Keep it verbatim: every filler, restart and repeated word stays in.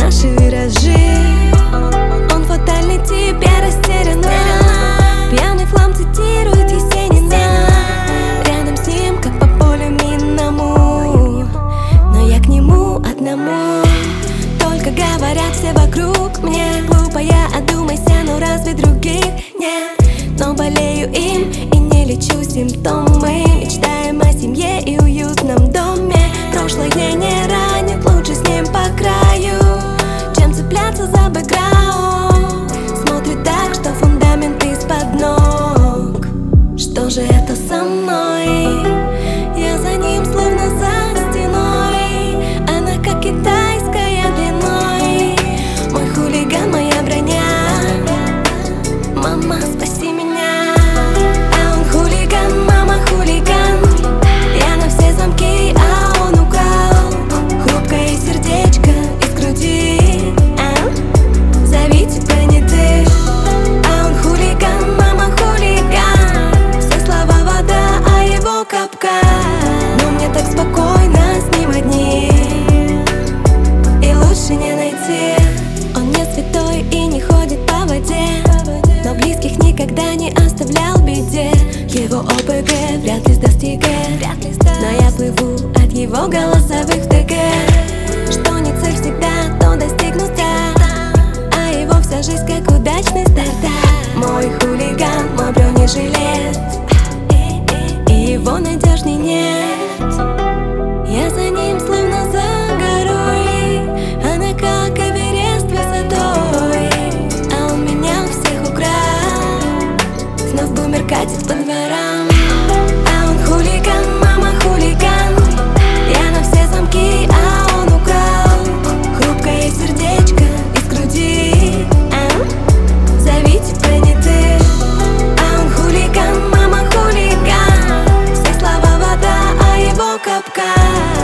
наши виражи. Он фатальный тип, я растеряна. Пьяный флам цитирует Есенина. Рядом с ним, как по полю минному, но я к нему одному. Только говорят все вокруг мне: глупая, одумайся, но разве других нет? Но болею им и не лечу симптомы. Мечтаем о семье и уютном доме. Прошлое не ранит, лучше с ним по краю, чем цепляться за бэкграунд. Смотрит так, что фундамент из-под ног. Что же это со мной? Я за ним словно за стеной. Она как китайская длиной. Мой хулиган, моя броня. Мама, спаси меня. А он хулиган, мама, хулиган. Я на все замки, а он украл хрупкое сердечко из груди. а? Зовите понятых. А он хулиган, мама, хулиган. Все слова вода, а его капкан. Но мне так спокойно с ним одни, и лучше не найти. Он не святой и не ходит по воде, но близких никогда не оставлял в беде. Его ОПГ вряд ли достигает, но я плыву от его голосовых в ТГ. Что не цель всегда, то достигнута, а его вся жизнь как удачный стартап. Мой хулиган, мой бронежилет, и его надежней нет. Я за ним словно за горой. Она как Эверест высотой, а он меня у всех украл. Снов бумер катит по дворам. А он хулиган, мама, хулиган. Я на все замки, а он украл хрупкое сердечко из груди. а? Зовите понятых. А он хулиган, мама, хулиган. Все слова вода, а его капкан.